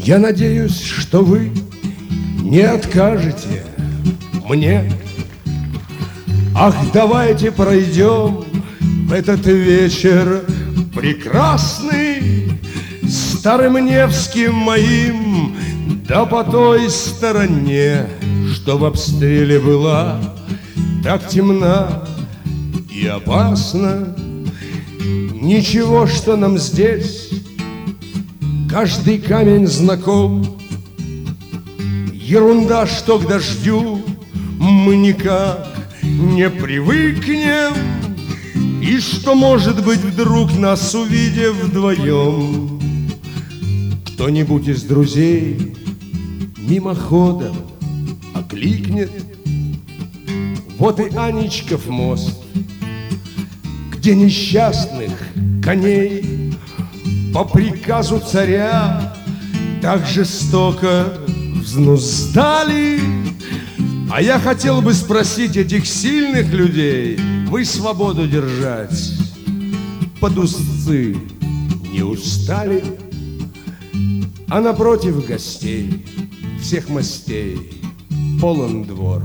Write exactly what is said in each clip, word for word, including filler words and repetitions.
Я надеюсь, что вы не откажете мне. Ах, давайте пройдем в этот вечер прекрасный старым Невским моим, да по той стороне, что в обстреле была так темна и опасна. Ничего, что нам здесь каждый камень знаком, ерунда, что к дождю мы никак не привыкнем, и что, может быть, вдруг нас увидев вдвоем, кто-нибудь из друзей мимоходом окликнет: вот и Анечков мост, где несчастных коней по приказу царя так жестоко взнуздали. А я хотел бы спросить этих сильных людей: вы свободу держать под узцы не устали? А напротив гостей всех мастей полон двор.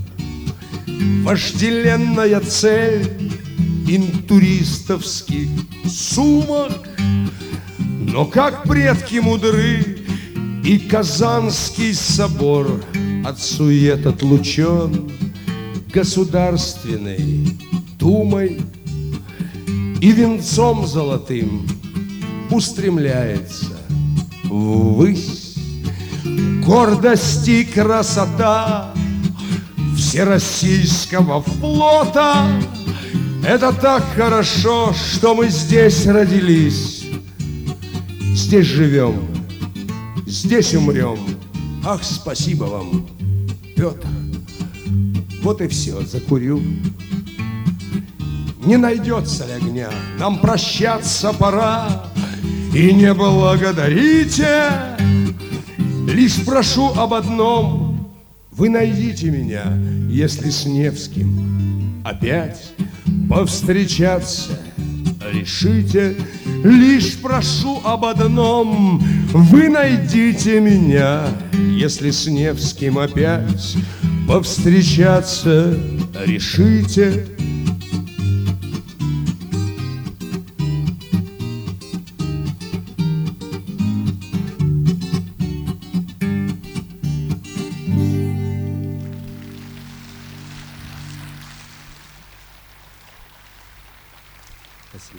Вожделенная цель интуристовских сумок. Но как предки мудры, и Казанский собор от сует отлучен Государственной Думой, и венцом золотым устремляется ввысь гордость и красота Всероссийского флота. Это так хорошо, что мы здесь родились, здесь живем, здесь умрем. Ах, спасибо вам, Петр. Вот и все, закурю. Не найдется ли огня, нам прощаться пора. И не благодарите, лишь прошу об одном: вы найдите меня, если с Невским опять повстречаться решите. Лишь прошу об одном: вы найдите меня, если с Невским опять повстречаться решите. Спасибо.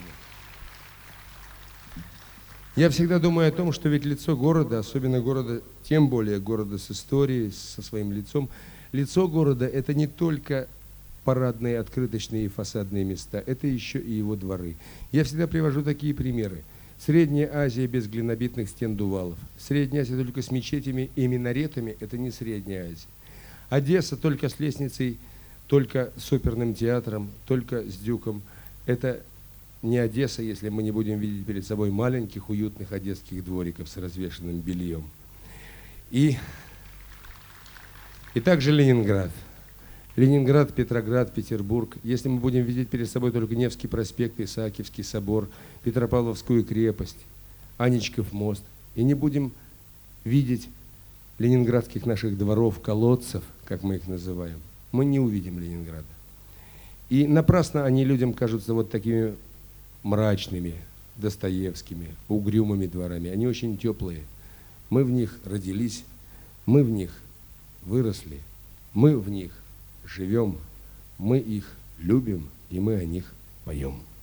Я всегда думаю о том, что ведь лицо города, особенно города, тем более города с историей, со своим лицом, лицо города – это не только парадные, открыточные и фасадные места, это еще и его дворы. Я всегда привожу такие примеры. Средняя Азия без глинобитных стен дувалов. Средняя Азия только с мечетями и минаретами – это не Средняя Азия. Одесса только с лестницей, только с оперным театром, только с дюком – это не Одесса, если мы не будем видеть перед собой маленьких, уютных одесских двориков с развешенным бельем. И, и также Ленинград. Ленинград, Петроград, Петербург. Если мы будем видеть перед собой только Невский проспект, Исаакиевский собор, Петропавловскую крепость, Анечков мост, и не будем видеть ленинградских наших дворов, колодцев, как мы их называем, мы не увидим Ленинграда. И напрасно они людям кажутся вот такими мрачными, достоевскими, угрюмыми дворами. Они очень теплые. Мы в них родились, мы в них выросли, мы в них живем, мы их любим, и мы о них поем.